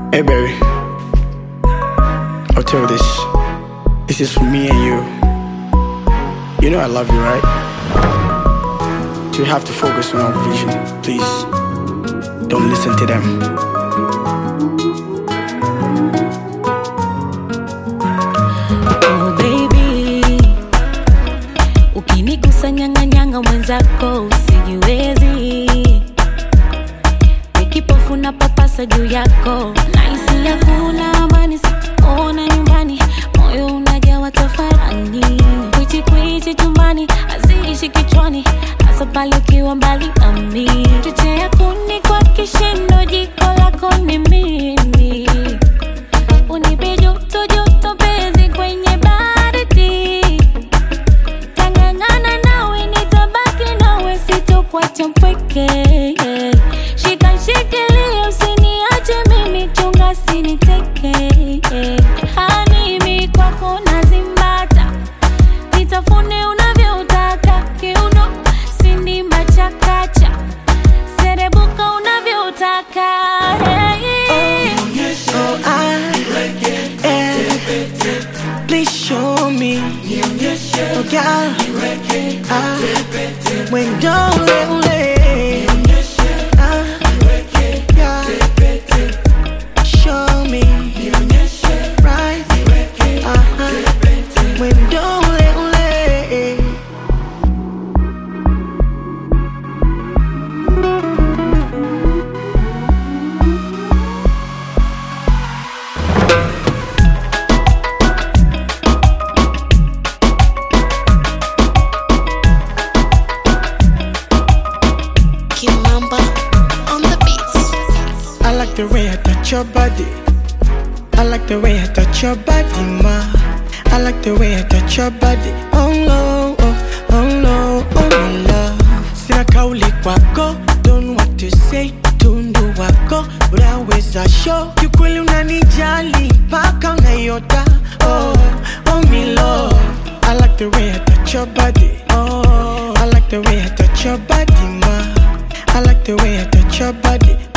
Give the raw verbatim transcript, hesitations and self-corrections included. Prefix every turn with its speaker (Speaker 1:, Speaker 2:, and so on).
Speaker 1: Hey baby, I'll tell you this. This is for me and you. You know I love you, right? So you have to focus on our vision. Please, don't listen to them.
Speaker 2: Oh baby, ukinigusa nyanga nyanga mwenzako usijiwezi. Nikipofu na papasa juu yako, naisi hakuna amani, sikuona nyumbani, moyo unajawa tafarani. Kwichi kwichi chumbani, haziishi kichwani, hasa pale ukiwa mbali nami. Chochea kuni kwa kishindo, jiko lako ni mimi. Unipe joto joto penzi kwenye baridi. Tangangana nawe nitabaki nawe, sitokuacha mpweke. Shika shikilia usiniache mimi, chunga siniteke. Hani mimi kwako nazimbata, nitafune unavyotaka. Kiuno sinimba chakacha, serebuka unavyotaka.
Speaker 1: Oh, I, eh, please show me. Oh, girl, I, when don't let me. Ah, yeah, show me. Right, uh-huh, when don't let me. I like the way I touch your body. I like the way I touch your body, ma. I like the way I touch your body. Oh no, oh, oh no, oh my love. Sina kauli kwako, don't know what to say. Tundu wako, unaweza show. Kiukweli unanijali, mpaka unayota. Oh, oh my love. I like the way I touch your body. Oh, I like the way I touch your body, ma. I like the way I touch your body.